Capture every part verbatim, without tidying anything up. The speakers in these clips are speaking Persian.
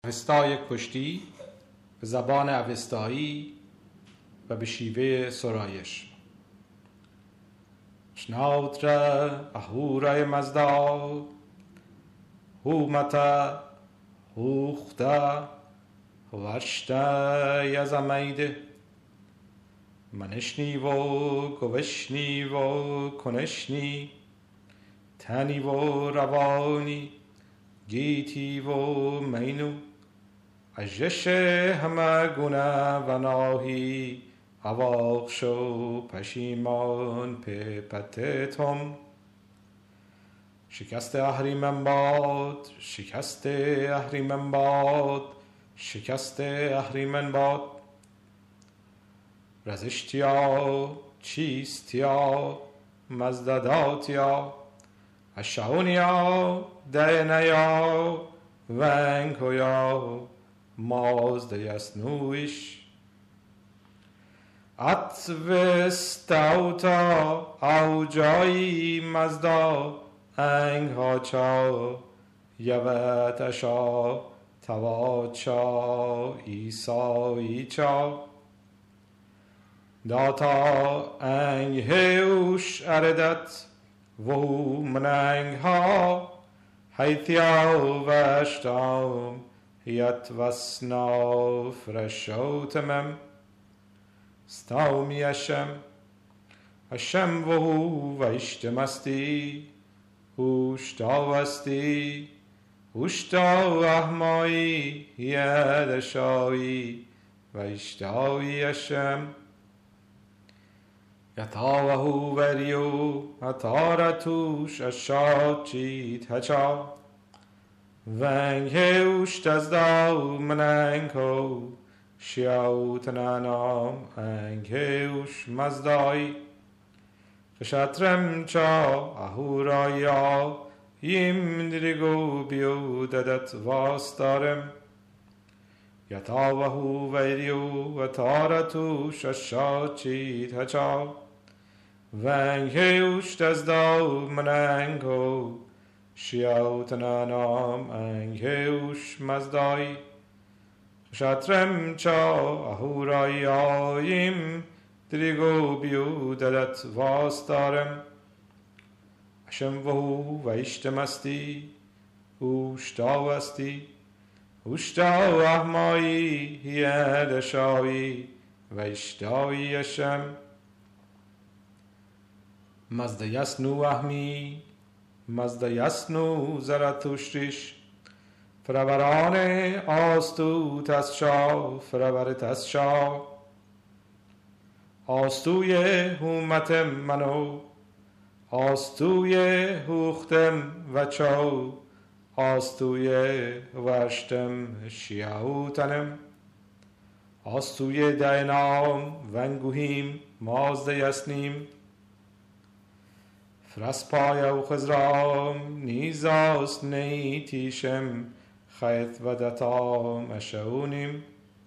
اوستای کشتی به زبان اوستایی و به شیوه سرایش. شناوتر اهورای مزدا هومتا هوختا ورشتا یزمیده منشنی و گوشنی و کنشنی تنی و روانی گیتی و مینو اجش همه گونه و ناهی اواخش و پشیمان پپتتم شکست اهریمن باد شکست اهریمن باد شکست اهریمن باد رزشتیا چیستیا مزدداتیا اشعونیا دینیا ونکویا مازدیسنویش اتوستاوتا اوجایی مزدا انگهاچا یوتشا تواچا ایساییچا داتا انگهوش اردت وهو مننگها حیثیا وشتام هیت وسنا فرشوتمم ستاومی اشم اشم وهو ویشتمستی هوشتاوستی هوشتاو احمایی یدشایی ویشتاوی اشم یتاوهو وریو اتارتوش اشاچیت هچا ونگهوش تزداو مننگو شیاوتنانام انگهوش مزدایی خشترم چا اهورایا یم درگو بیو ددت واستارم یتاوهو ویریو و تارتوش اشاچیت هچا ونگهوش تزداو مننگو شیاوتنانام انگهوش مزدایی خشترم چا اهورایایم دریگو بیو ددت واستارم اشم وهو ویشتمستی هوشتاوستی هوشتاو احمایی یدشایی ویشتایی اشم مزدیسنو احمی مزدیسنو زرتوشتیش فروران آستو تسشا فرور تسشا آستوی هومتم منو آستوی هوختم وچو آستوی ورشتم شیاوتنم آستوی دینام ونگوهیم مازدیسنیم فرسپای و خزرام نیزاست نیتیشم خیت و دتام اشعونیم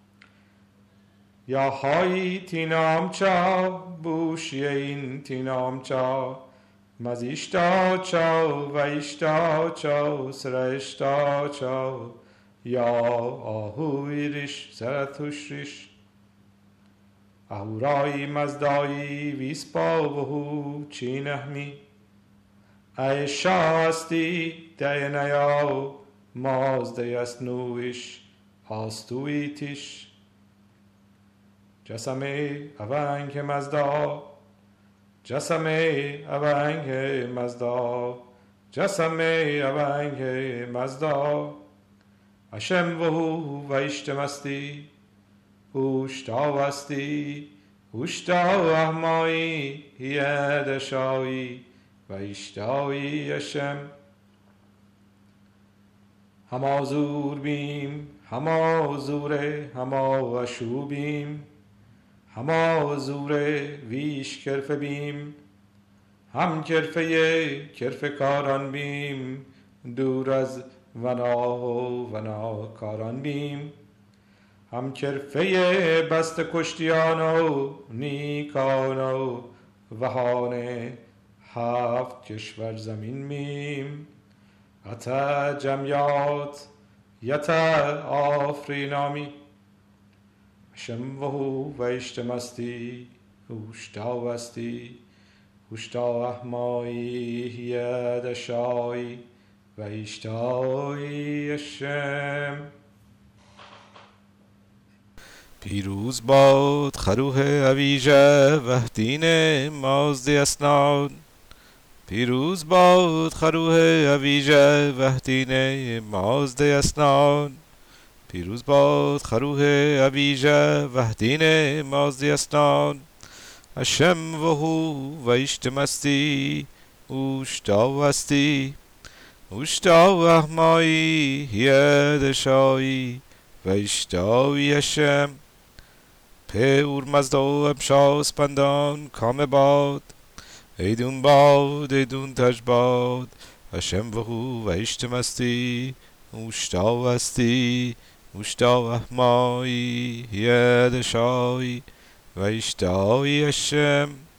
یا های تینام چا بوشی این تینام چا مزیشتا چا ویشتا چا سرشتا چا یا آهوی ریش زرتوش ریش اهورایی مزدایی ویسپا وهو چینهمی ای شاستی دینیا مازدیسنویش آستویتیش جسمه اونگ مزدا جسمه اونگ مزدا جسمه اونگ مزدا اشم وهو ویشتمستی هوشتاوستی هوشتاو احمایی یدشایی ویشتایی اشم هما زور بیم هما زوره هما وشو بیم هما زوره ویش کرفه بیم هم کرفه کرفه کاران بیم دور از ونا و ونا کاران بیم هم کرفه بست کشتیان و نیکان و وهان هفت کشور زمین میم حتی جمعیات یتا آفرینامی شم وهو و اشتمستی هوشتاوستی هوشتا احمایی یدشایی و اشتایی اشم. پیروز باد خروه اویژه وحدین مازد اسناد. پیروز باد خروه اویژه وحدین مازد اسناد. پیروز باد خروه اویژه وحدین مازد اسناد. اشم وهو و اشتمستی اوشتاوستی اوشتا احمایی یدشایی و اشتایی اشم. پر مزد و امشا سپندان کام باد ایدون باد ایدون تج باد. اشم وهو و اشتمستی اوشتاوستی اوشتا احمایی یدشایی و اشتایی اشم.